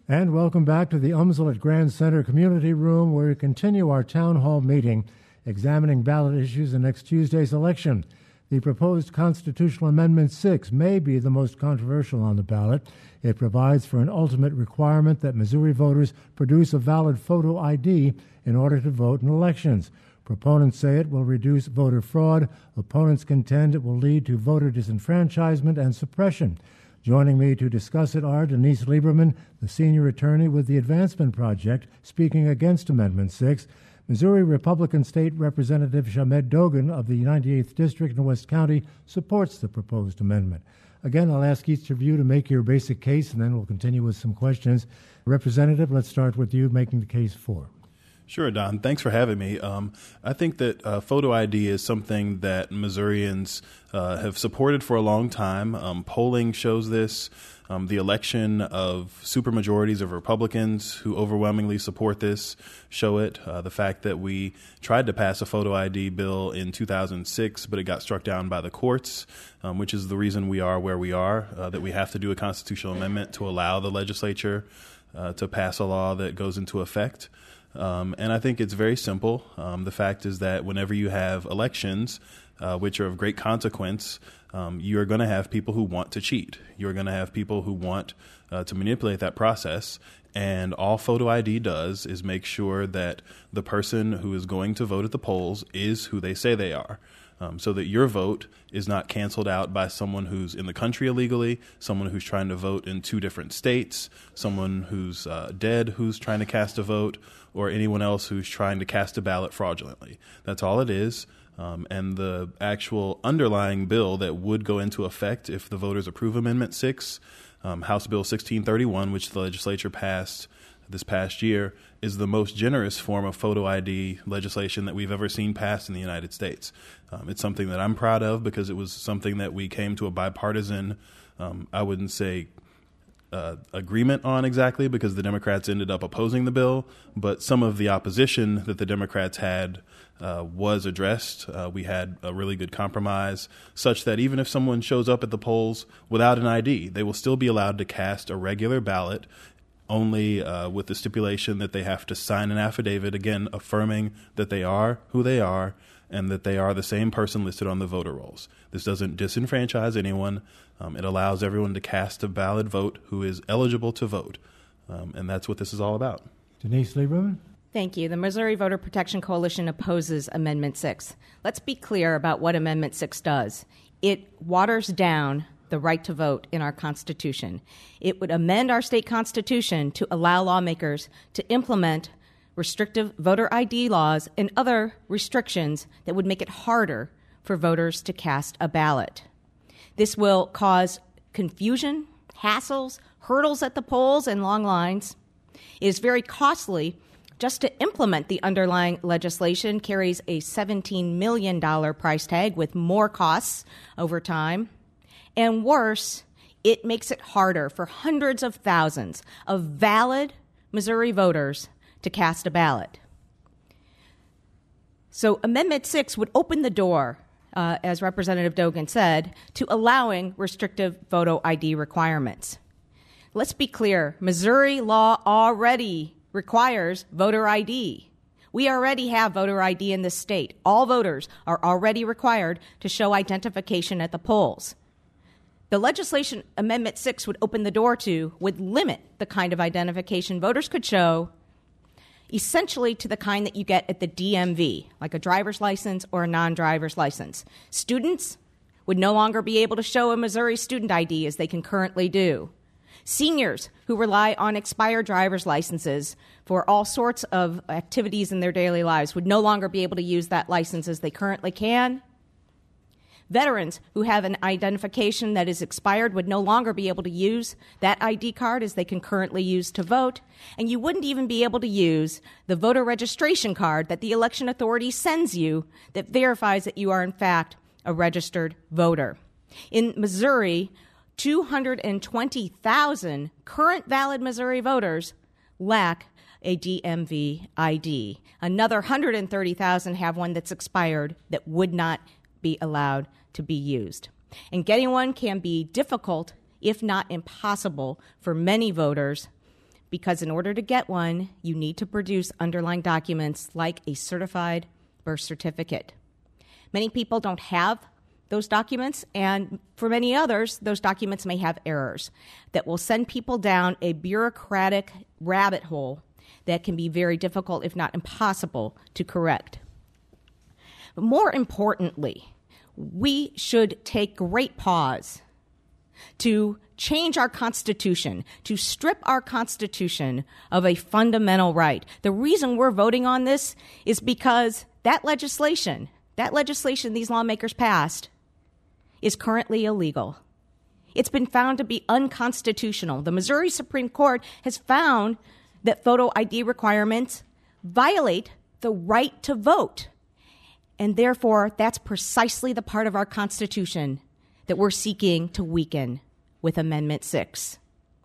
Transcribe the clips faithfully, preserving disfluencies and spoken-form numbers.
And welcome back to the Umslet Grand Center Community Room, where we continue our town hall meeting examining ballot issues in next Tuesday's election. The proposed Constitutional Amendment six may be the most controversial on the ballot. It provides for an ultimate requirement that Missouri voters produce a valid photo I D in order to vote in elections. Proponents say it will reduce voter fraud. Opponents contend it will lead to voter disenfranchisement and suppression. Joining me to discuss it are Denise Lieberman, the senior attorney with the Advancement Project, speaking against Amendment six, Missouri Republican State Representative Shamed Dogan of the ninety-eighth District in West County supports the proposed amendment. Again, I'll ask each of you to make your basic case, and then we'll continue with some questions. Representative, let's start with you making the case for. Sure, Don. Thanks for having me. Um, I think that uh, photo I D is something that Missourians uh, have supported for a long time. Um, polling shows this. Um, the election of supermajorities of Republicans who overwhelmingly support this show it. Uh, the fact that we tried to pass a photo I D bill in two thousand six, but it got struck down by the courts, um, which is the reason we are where we are, uh, that we have to do a constitutional amendment to allow the legislature uh, to pass a law that goes into effect. Um, and I think it's very simple. Um, the fact is that whenever you have elections, uh, which are of great consequence, um, you are going to have people who want to cheat. You're going to have people who want uh, to manipulate that process. And all photo I D does is make sure that the person who is going to vote at the polls is who they say they are. Um, so that your vote is not canceled out by someone who's in the country illegally, someone who's trying to vote in two different states, someone who's uh, dead who's trying to cast a vote, or anyone else who's trying to cast a ballot fraudulently. That's all it is. Um, and the actual underlying bill that would go into effect if the voters approve Amendment six, um, House Bill sixteen thirty-one, which the legislature passed this past year, is the most generous form of photo I D legislation that we've ever seen passed in the United States. Um, it's something that I'm proud of because it was something that we came to a bipartisan, um, I wouldn't say uh, agreement on exactly, because the Democrats ended up opposing the bill, but some of the opposition that the Democrats had uh, was addressed. Uh, we had a really good compromise such that even if someone shows up at the polls without an I D, they will still be allowed to cast a regular ballot, only uh, with the stipulation that they have to sign an affidavit, again, affirming that they are who they are and that they are the same person listed on the voter rolls. This doesn't disenfranchise anyone. Um, it allows everyone to cast a valid vote who is eligible to vote. Um, and that's what this is all about. Denise Lieberman? Thank you. The Missouri Voter Protection Coalition opposes Amendment six. Let's be clear about what Amendment six does. It waters down the right to vote in our Constitution. It would amend our state constitution to allow lawmakers to implement restrictive voter I D laws and other restrictions that would make it harder for voters to cast a ballot. This will cause confusion, hassles, hurdles at the polls, and long lines. It is very costly. Just to implement the underlying legislation carries a seventeen million dollars price tag with more costs over time. And worse, it makes it harder for hundreds of thousands of valid Missouri voters to cast a ballot. So Amendment six would open the door, uh, as Representative Dogan said, to allowing restrictive photo I D requirements. Let's be clear, Missouri law already requires voter I D. We already have voter I D in this state. All voters are already required to show identification at the polls. The legislation Amendment six would open the door to would limit the kind of identification voters could show, essentially to the kind that you get at the D M V, like a driver's license or a non-driver's license. Students would no longer be able to show a Missouri student I D as they can currently do. Seniors who rely on expired driver's licenses for all sorts of activities in their daily lives would no longer be able to use that license as they currently can. Veterans who have an identification that is expired would no longer be able to use that I D card as they can currently use to vote. And you wouldn't even be able to use the voter registration card that the election authority sends you that verifies that you are, in fact, a registered voter. In Missouri, two hundred twenty thousand current valid Missouri voters lack a D M V I D. Another one hundred thirty thousand have one that's expired that would not be allowed to be used. And getting one can be difficult, if not impossible, for many voters because in order to get one, you need to produce underlying documents like a certified birth certificate. Many people don't have those documents, and for many others, those documents may have errors that will send people down a bureaucratic rabbit hole that can be very difficult, if not impossible, to correct. But more importantly, we should take great pause to change our Constitution, to strip our Constitution of a fundamental right. The reason we're voting on this is because that legislation, that legislation these lawmakers passed, is currently illegal. It's been found to be unconstitutional. The Missouri Supreme Court has found that photo I D requirements violate the right to vote. And therefore, that's precisely the part of our Constitution that we're seeking to weaken with Amendment six.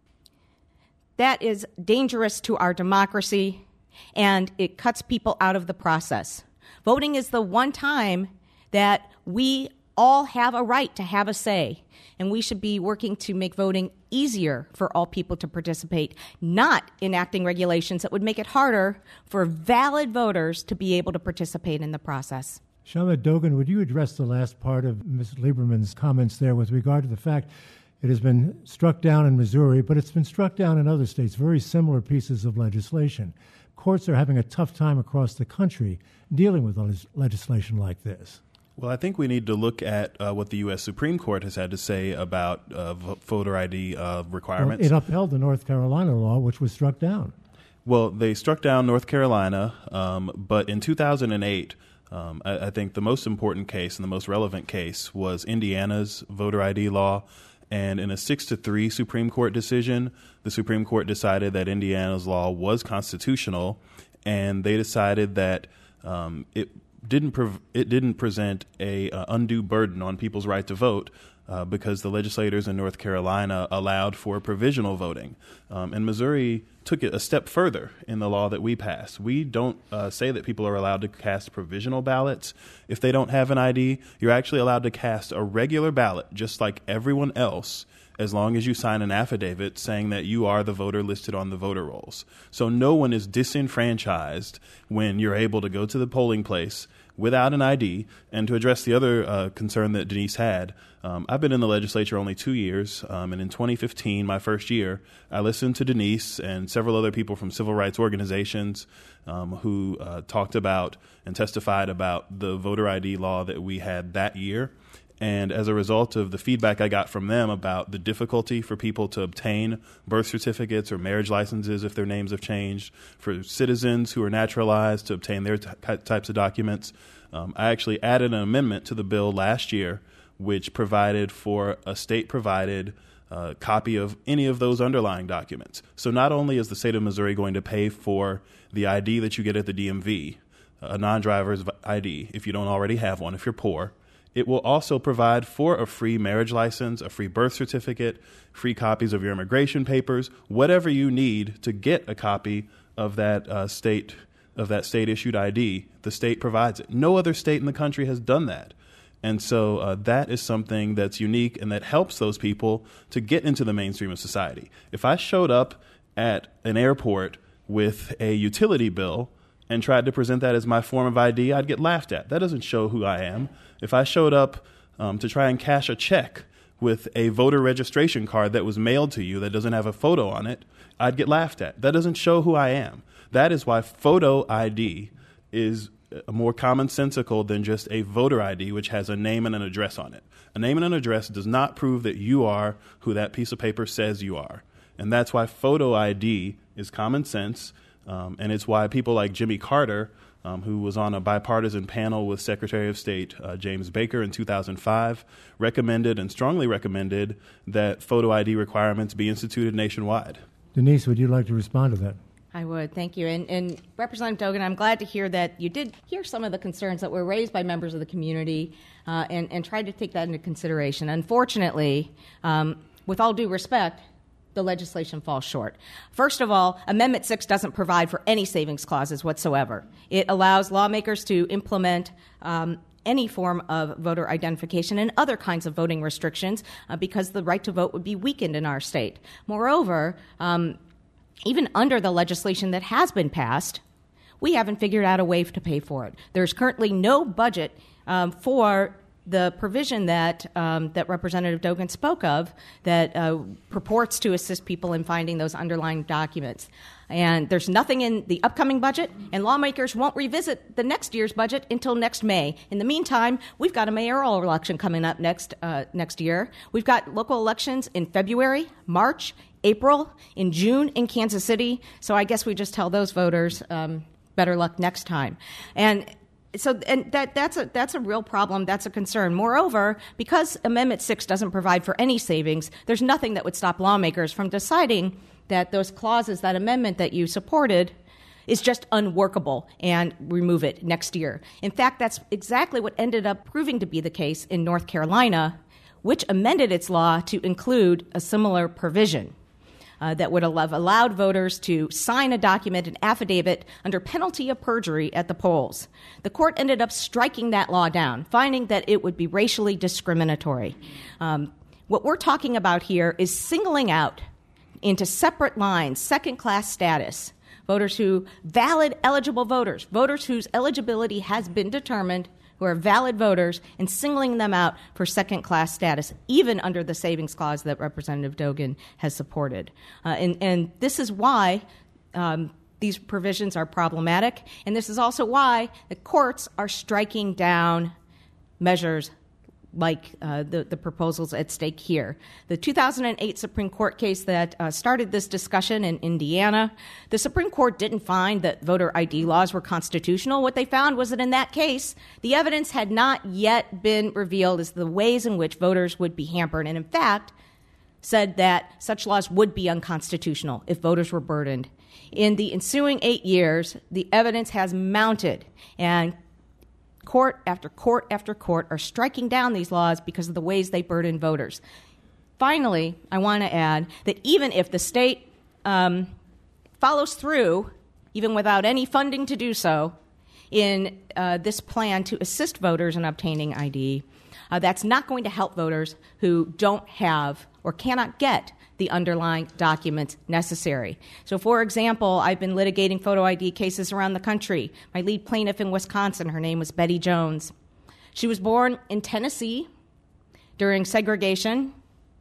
That is dangerous to our democracy, and it cuts people out of the process. Voting is the one time that we all have a right to have a say, and we should be working to make voting easier for all people to participate, not enacting regulations that would make it harder for valid voters to be able to participate in the process. Shamit Dogan, would you address the last part of Miz Lieberman's comments there with regard to the fact it has been struck down in Missouri, but it's been struck down in other states, very similar pieces of legislation. Courts are having a tough time across the country dealing with legislation like this. Well, I think we need to look at uh, what the U S Supreme Court has had to say about uh, voter I D uh, requirements. Well, it upheld the North Carolina law, which was struck down. Well, they struck down North Carolina, um, but in two thousand eight, um, I, I think the most important case and the most relevant case was Indiana's voter I D law. And in a six to three Supreme Court decision, the Supreme Court decided that Indiana's law was constitutional, and they decided that um, it didn't pre- it didn't present a uh, undue burden on people's right to vote uh, because the legislators in North Carolina allowed for provisional voting. Um, and Missouri took it a step further in the law that we passed. We don't uh, say that people are allowed to cast provisional ballots if they don't have an I D. You're actually allowed to cast a regular ballot just like everyone else, as long as you sign an affidavit saying that you are the voter listed on the voter rolls. So no one is disenfranchised when you're able to go to the polling place without an I D. And to address the other uh, concern that Denise had, um, I've been in the legislature only two years, um, and in twenty fifteen, my first year, I listened to Denise and several other people from civil rights organizations um, who uh, talked about and testified about the voter I D law that we had that year. And as a result of the feedback I got from them about the difficulty for people to obtain birth certificates or marriage licenses if their names have changed, for citizens who are naturalized to obtain their t- types of documents, um, I actually added an amendment to the bill last year which provided for a state-provided uh, copy of any of those underlying documents. So not only is the state of Missouri going to pay for the I D that you get at the D M V, a non-driver's I D, if you don't already have one, if you're poor, it will also provide for a free marriage license, a free birth certificate, free copies of your immigration papers, whatever you need to get a copy of that uh, state of that state-issued I D. The state provides it. No other state in the country has done that. And so uh, that is something that's unique and that helps those people to get into the mainstream of society. If I showed up at an airport with a utility bill and tried to present that as my form of I D, I'd get laughed at. That doesn't show who I am. If I showed up um, to try and cash a check with a voter registration card that was mailed to you that doesn't have a photo on it, I'd get laughed at. That doesn't show who I am. That is why photo I D is more commonsensical than just a voter I D, which has a name and an address on it. A name and an address does not prove that you are who that piece of paper says you are. And that's why photo I D is common sense. Um, and it's why people like Jimmy Carter, um, who was on a bipartisan panel with Secretary of State uh, James Baker in two thousand five, recommended and strongly recommended that photo I D requirements be instituted nationwide. Denise, would you like to respond to that? I would. Thank you. And, and Representative Dogan, I'm glad to hear that you did hear some of the concerns that were raised by members of the community uh, and, and tried to take that into consideration. Unfortunately, um, with all due respect, the legislation falls short. First of all, Amendment six doesn't provide for any savings clauses whatsoever. It allows lawmakers to implement um, any form of voter identification and other kinds of voting restrictions uh, because the right to vote would be weakened in our state. Moreover, um, even under the legislation that has been passed, we haven't figured out a way to pay for it. There's currently no budget um, for the provision that um, that Representative Dogan spoke of that uh, purports to assist people in finding those underlying documents. And there's nothing in the upcoming budget, and lawmakers won't revisit the next year's budget until next May. In the meantime, we've got a mayoral election coming up next uh, next year. We've got local elections in February, March, April, in June in Kansas City. So I guess we just tell those voters um, better luck next time. And So and that, that's, a, that's a real problem. That's a concern. Moreover, because Amendment six doesn't provide for any savings, there's nothing that would stop lawmakers from deciding that those clauses, that amendment that you supported, is just unworkable and remove it next year. In fact, that's exactly what ended up proving to be the case in North Carolina, which amended its law to include a similar provision. Uh, that would have allowed voters to sign a document, an affidavit, under penalty of perjury at the polls. The court ended up striking that law down, finding that it would be racially discriminatory. Um, what we're talking about here is singling out into separate lines, second-class status, voters who, valid eligible voters, voters whose eligibility has been determined, who are valid voters, and singling them out for second-class status, even under the savings clause that Representative Dogan has supported. Uh, and, and this is why um, these provisions are problematic, and this is also why the courts are striking down measures like uh, the, the proposals at stake here. The two thousand eight Supreme Court case that uh, started this discussion in Indiana, the Supreme Court didn't find that voter I D laws were constitutional. What they found was that in that case, the evidence had not yet been revealed as the ways in which voters would be hampered, and in fact, said that such laws would be unconstitutional if voters were burdened. In the ensuing eight years, the evidence has mounted, and court after court after court are striking down these laws because of the ways they burden voters. Finally, I want to add that even if the state um, follows through, even without any funding to do so, in uh, this plan to assist voters in obtaining I D, uh, that's not going to help voters who don't have or cannot get the underlying documents necessary. So, for example, I've been litigating photo I D cases around the country. My lead plaintiff in Wisconsin, her name was Betty Jones. She was born in Tennessee during segregation,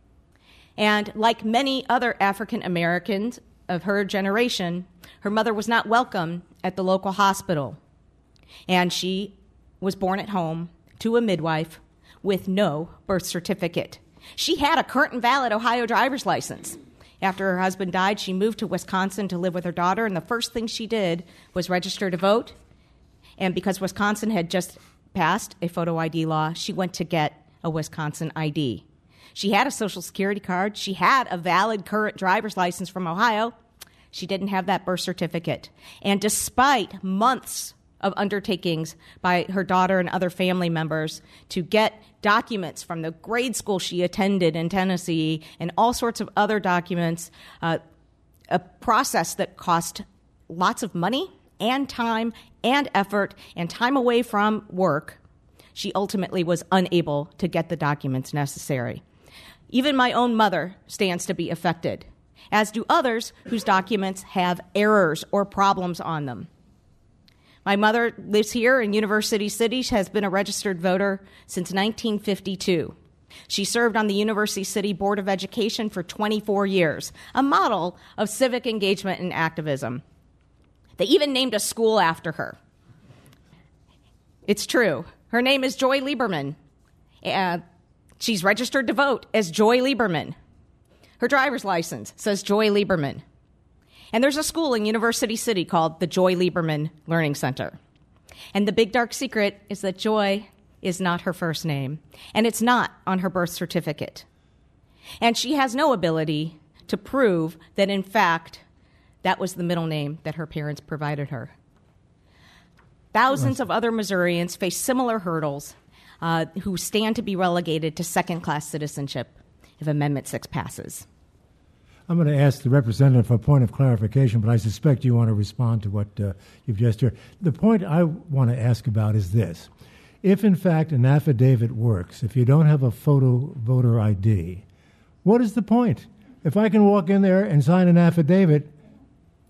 and like many other African Americans of her generation, her mother was not welcome at the local hospital, and she was born at home to a midwife with no birth certificate. She had a current and valid Ohio driver's license. After her husband died, she moved to Wisconsin to live with her daughter, and the first thing she did was register to vote. And because Wisconsin had just passed a photo I D law, she went to get a Wisconsin I D. She had a Social Security card. She had a valid current driver's license from Ohio. She didn't have that birth certificate. And despite months of undertakings by her daughter and other family members to get documents from the grade school she attended in Tennessee and all sorts of other documents, uh, a process that cost lots of money and time and effort and time away from work, she ultimately was unable to get the documents necessary. Even my own mother stands to be affected, as do others whose documents have errors or problems on them. My mother lives here in University City. She has been a registered voter since nineteen fifty-two. She served on the University City Board of Education for twenty-four years, a model of civic engagement and activism. They even named a school after her. It's true. Her name is Joy Lieberman. Uh, she's registered to vote as Joy Lieberman. Her driver's license says Joy Lieberman. And there's a school in University City called the Joy Lieberman Learning Center. And the big dark secret is that Joy is not her first name, and it's not on her birth certificate. And she has no ability to prove that, in fact, that was the middle name that her parents provided her. Thousands of other Missourians face similar hurdles uh, who stand to be relegated to second-class citizenship if Amendment six passes. I'm going to ask the representative for a point of clarification, but I suspect you want to respond to what uh, you've just heard. The point I want to ask about is this. If, in fact, an affidavit works, if you don't have a photo voter I D, what is the point? If I can walk in there and sign an affidavit,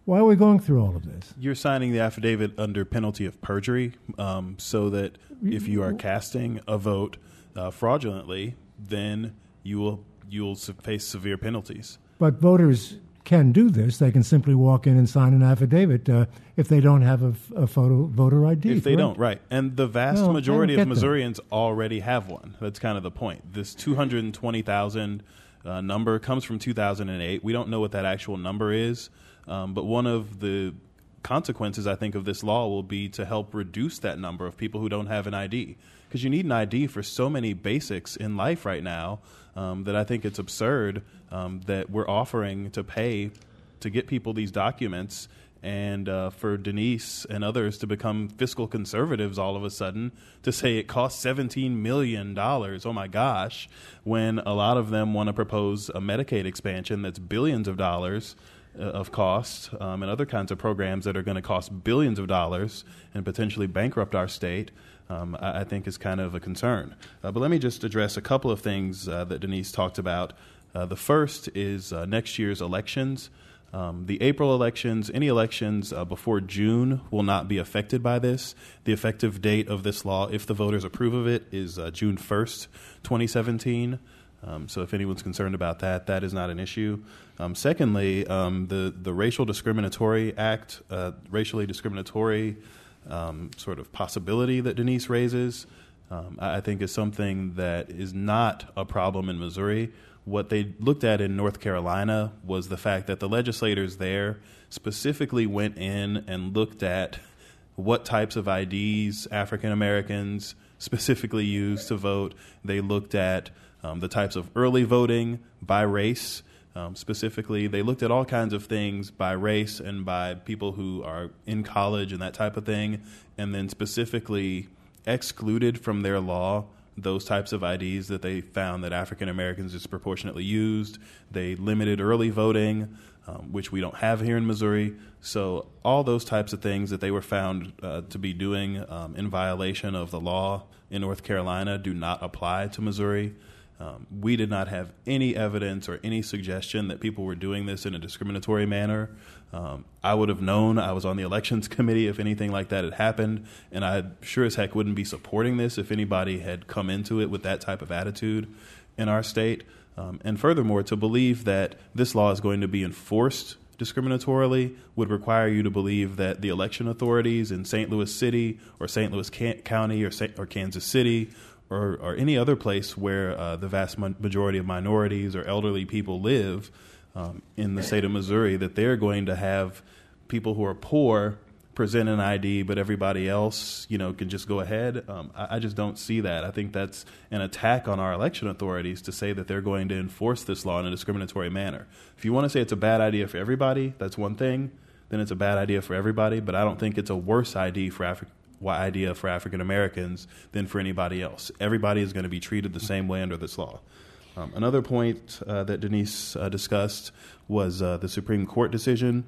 Why are we going through all of this? You're signing the affidavit under penalty of perjury, um, so that if you are casting a vote uh, fraudulently, then you will you will face severe penalties. But voters can do this. They can simply walk in and sign an affidavit uh, if they don't have a, a photo voter I D. If they correct? don't, right. And the vast No, majority I don't of get Missourians that. already have one. That's kind of the point. This two hundred twenty thousand uh, number comes from two thousand eight. We don't know what that actual number is, um, but one of the consequences, I think, of this law will be to help reduce that number of people who don't have an I D. Because you need an I D for so many basics in life right now um, that I think it's absurd um, that we're offering to pay to get people these documents, and uh, for Denise and others to become fiscal conservatives all of a sudden to say it costs seventeen million dollars. Oh, my gosh, when a lot of them want to propose a Medicaid expansion that's billions of dollars uh, of cost um, and other kinds of programs that are going to cost billions of dollars and potentially bankrupt our state. Um, I, I think is kind of a concern. Uh, but let me just address a couple of things uh, that Denise talked about. Uh, the first is uh, next year's elections. Um, the April elections, any elections uh, before June will not be affected by this. The effective date of this law, if the voters approve of it, is uh, June first, twenty seventeen. Um, so if anyone's concerned about that, that is not an issue. Um, secondly, um, the, the Racial Discriminatory Act, uh, racially discriminatory um, sort of possibility that Denise raises, um, I, I think is something that is not a problem in Missouri. What they looked at in North Carolina was the fact that the legislators there specifically went in and looked at what types of I Ds African Americans specifically use to vote. They looked at um, the types of early voting by race. Um, specifically, they looked at all kinds of things by race and by people who are in college and that type of thing, and then specifically excluded from their law those types of I Ds that they found that African Americans disproportionately used. They limited early voting, um, which we don't have here in Missouri. So all those types of things that they were found uh, to be doing um, in violation of the law in North Carolina do not apply to Missouri. Um, we did not have any evidence or any suggestion that people were doing this in a discriminatory manner. Um, I would have known. I was on the elections committee if anything like that had happened, and I sure as heck wouldn't be supporting this if anybody had come into it with that type of attitude in our state. Um, and furthermore, to believe that this law is going to be enforced discriminatorily would require you to believe that the election authorities in Saint Louis City or Saint Louis County or, Saint, or Kansas City or, or any other place where uh, the vast majority of minorities or elderly people live um, in the state of Missouri, that they're going to have people who are poor present an I D, but everybody else, you know, can just go ahead. Um, I, I just don't see that. I think that's an attack on our election authorities to say that they're going to enforce this law in a discriminatory manner. If you want to say it's a bad idea for everybody, that's one thing. Then it's a bad idea for everybody. But I don't think it's a worse I D for Afri- idea for African Americans than for anybody else. Everybody is going to be treated the same way under this law. Um, another point uh, that Denise uh, discussed was uh, the Supreme Court decision.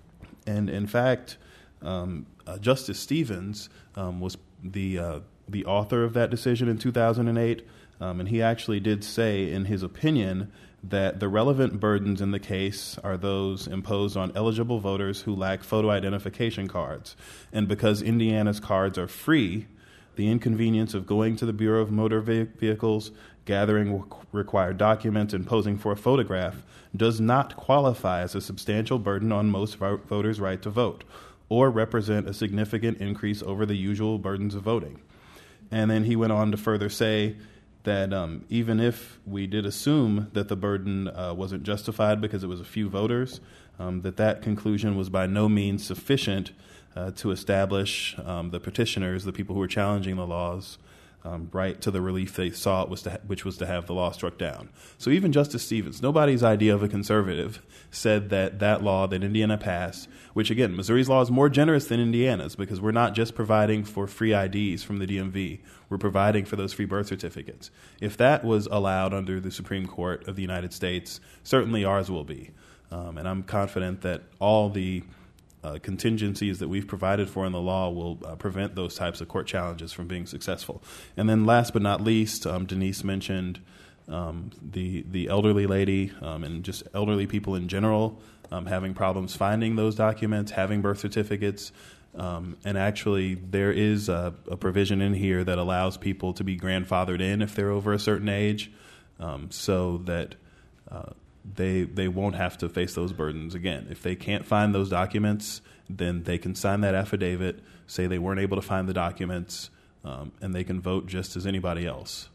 And in fact, Um, uh, Justice Stevens um, was the uh, the author of that decision in two thousand eight, um, and he actually did say in his opinion that the relevant burdens in the case are those imposed on eligible voters who lack photo identification cards. And because Indiana's cards are free, the inconvenience of going to the Bureau of Motor Vehicles, gathering required documents, and posing for a photograph does not qualify as a substantial burden on most voters' right to vote, or represent a significant increase over the usual burdens of voting. And then he went on to further say that um, even if we did assume that the burden uh, wasn't justified because it was a few voters, um, that that conclusion was by no means sufficient uh, to establish um, the petitioners, the people who were challenging the laws, Um, right to the relief they sought, was to ha- which was to have the law struck down. So even Justice Stevens, nobody's idea of a conservative, said that that law that Indiana passed, which again, Missouri's law is more generous than Indiana's because we're not just providing for free I Ds from the D M V, we're providing for those free birth certificates. If that was allowed under the Supreme Court of the United States, certainly ours will be. Um, and I'm confident that all the Uh, contingencies that we've provided for in the law will uh, prevent those types of court challenges from being successful. And then last but not least, um, Denise mentioned um, the the elderly lady um, and just elderly people in general um, having problems finding those documents, having birth certificates. Um, and actually, there is a, a provision in here that allows people to be grandfathered in if they're over a certain age, um, so that uh, they they won't have to face those burdens again. If they can't find those documents, then they can sign that affidavit, say they weren't able to find the documents, um, and they can vote just as anybody else.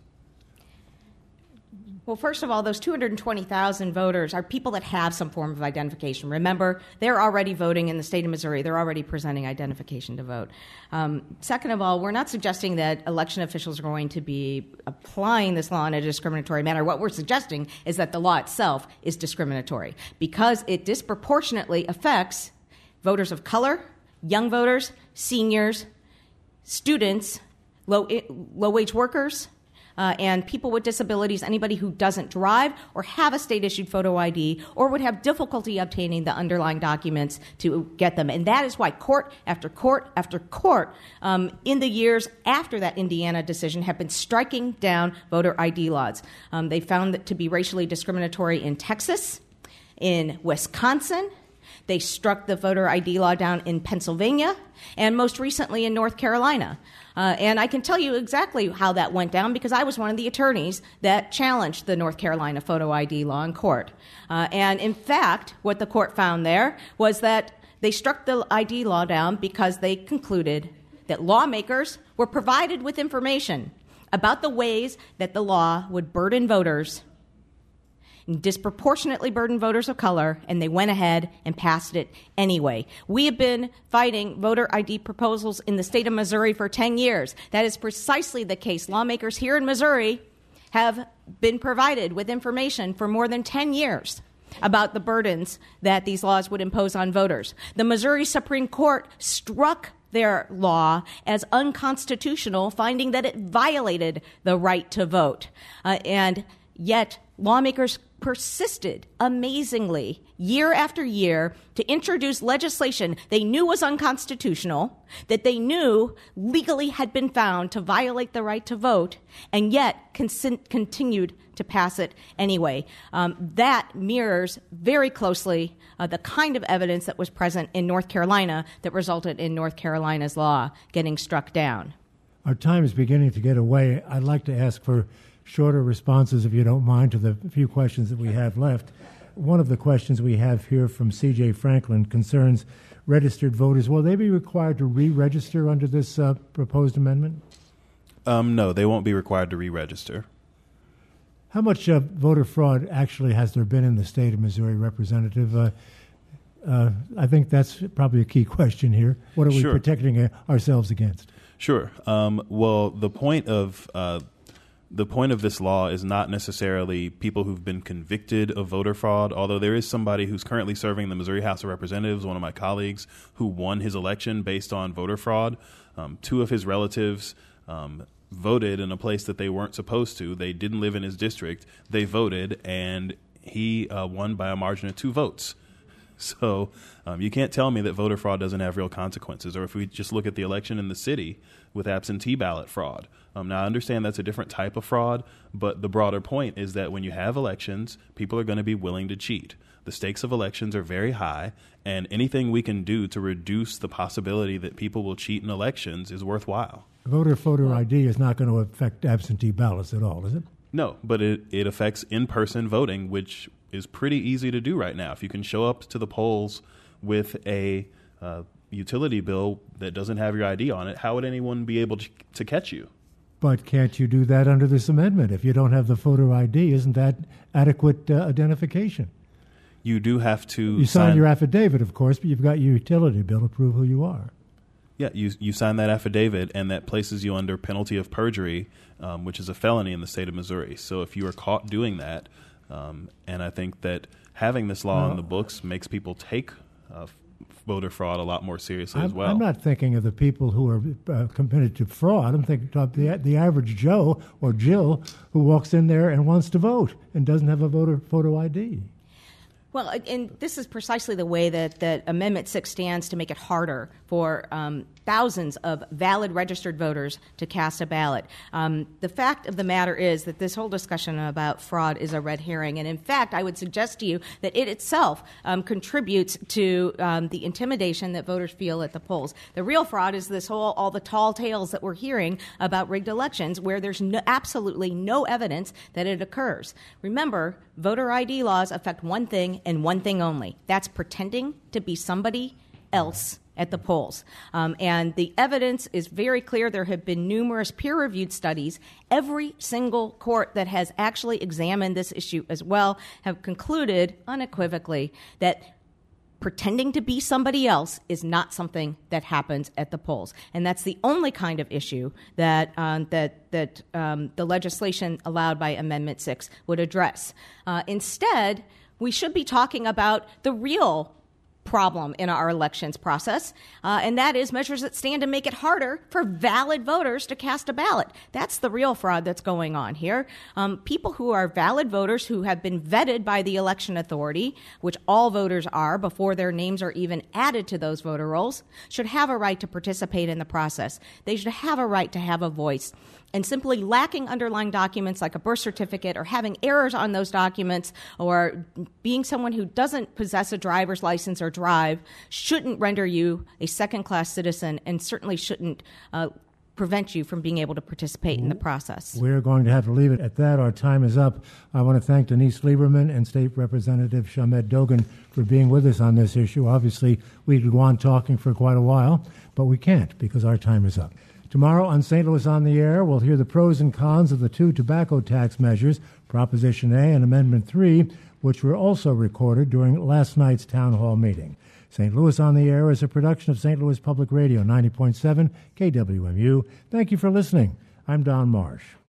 Well, first of all, those two hundred twenty thousand voters are people that have some form of identification. Remember, they're already voting in the state of Missouri. They're already presenting identification to vote. Um, second of all, we're not suggesting that election officials are going to be applying this law in a discriminatory manner. What we're suggesting is that the law itself is discriminatory because it disproportionately affects voters of color, young voters, seniors, students, low, low-wage workers, Uh, and people with disabilities, anybody who doesn't drive or have a state-issued photo I D or would have difficulty obtaining the underlying documents to get them. And that is why court after court after court um, in the years after that Indiana decision have been striking down voter I D laws. Um, they found that to be racially discriminatory in Texas, in Wisconsin. They struck the voter I D law down in Pennsylvania, and most recently in North Carolina. Uh, and I can tell you exactly how that went down because I was one of the attorneys that challenged the North Carolina photo I D law in court. Uh, and in fact, what the court found there was that they struck the I D law down because they concluded that lawmakers were provided with information about the ways that the law would burden voters, disproportionately burden voters of color, and they went ahead and passed it anyway. We have been fighting voter I D proposals in the state of Missouri for ten years. That is precisely the case. Lawmakers here in Missouri have been provided with information for more than ten years about the burdens that these laws would impose on voters. The Missouri Supreme Court struck their law as unconstitutional, finding that it violated the right to vote. Uh, and yet lawmakers persisted amazingly year after year to introduce legislation they knew was unconstitutional, that they knew legally had been found to violate the right to vote, and yet consent- continued to pass it anyway. Um, that mirrors very closely uh, the kind of evidence that was present in North Carolina that resulted in North Carolina's law getting struck down. Our time is beginning to get away. I'd like to ask for shorter responses, if you don't mind, to the few questions that we have left. One of the questions we have here from C J Franklin concerns registered voters. Will they be required to re-register under this uh, proposed amendment? Um, no, they won't be required to re-register. How much uh, voter fraud actually has there been in the state of Missouri, Representative? Uh, uh, I think that's probably a key question here. What are we Sure. protecting uh, ourselves against? Sure. Um, well, the point of uh, the point of this law is not necessarily people who've been convicted of voter fraud, although there is somebody who's currently serving the Missouri House of Representatives, one of my colleagues, who won his election based on voter fraud. Um, two of his relatives um, voted in a place that they weren't supposed to. They didn't live in his district. They voted, and he uh, won by a margin of two votes. So um, you can't tell me that voter fraud doesn't have real consequences. Or if we just look at the election in the city with absentee ballot fraud. Um, now, I understand that's a different type of fraud, but the broader point is that when you have elections, people are going to be willing to cheat. The stakes of elections are very high, and anything we can do to reduce the possibility that people will cheat in elections is worthwhile. Voter photo I D is not going to affect absentee ballots at all, is it? No, but it, it affects in-person voting, which is pretty easy to do right now. If you can show up to the polls with a uh, utility bill that doesn't have your I D on it, how would anyone be able to, to catch you? But can't you do that under this amendment? If you don't have the photo I D, isn't that adequate uh, identification? You do have to You sign, sign your affidavit, of course, but you've got your utility bill to prove who you are. Yeah, you you sign that affidavit, and that places you under penalty of perjury, um, which is a felony in the state of Missouri. So if you are caught doing that, um, and I think that having this law Well, in the books makes people take uh, voter fraud a lot more seriously I'm, as well. I'm not thinking of the people who are uh, committed to fraud. I'm thinking of the, the average Joe or Jill who walks in there and wants to vote and doesn't have a voter photo I D. Well, and this is precisely the way that, that Amendment six stands to make it harder for um, thousands of valid registered voters to cast a ballot. Um, the fact of the matter is that this whole discussion about fraud is a red herring, and in fact, I would suggest to you that it itself um, contributes to um, the intimidation that voters feel at the polls. The real fraud is this whole, all the tall tales that we're hearing about rigged elections where there's no, absolutely no evidence that it occurs. Remember, voter I D laws affect one thing and one thing only. That's pretending to be somebody else at the polls. Um, and the evidence is very clear. There have been numerous peer-reviewed studies. Every single court that has actually examined this issue as well have concluded unequivocally that pretending to be somebody else is not something that happens at the polls. And that's the only kind of issue that um, that that um, the legislation allowed by Amendment six would address. Uh, instead, we should be talking about the real problem in our elections process, uh, and that is measures that stand to make it harder for valid voters to cast a ballot. That's the real fraud that's going on here. Um, people who are valid voters who have been vetted by the election authority, which all voters are before their names are even added to those voter rolls, should have a right to participate in the process. They should have a right to have a voice. And simply lacking underlying documents like a birth certificate or having errors on those documents or being someone who doesn't possess a driver's license or drive shouldn't render you a second-class citizen and certainly shouldn't uh, prevent you from being able to participate in the process. We're going to have to leave it at that. Our time is up. I want to thank Denise Lieberman and State Representative Shamed Dogan for being with us on this issue. Obviously, we could go on talking for quite a while, but we can't because our time is up. Tomorrow on Saint Louis on the Air, we'll hear the pros and cons of the two tobacco tax measures, Proposition A and Amendment three, which were also recorded during last night's town hall meeting. Saint Louis on the Air is a production of Saint Louis Public Radio, ninety point seven K W M U. Thank you for listening. I'm Don Marsh.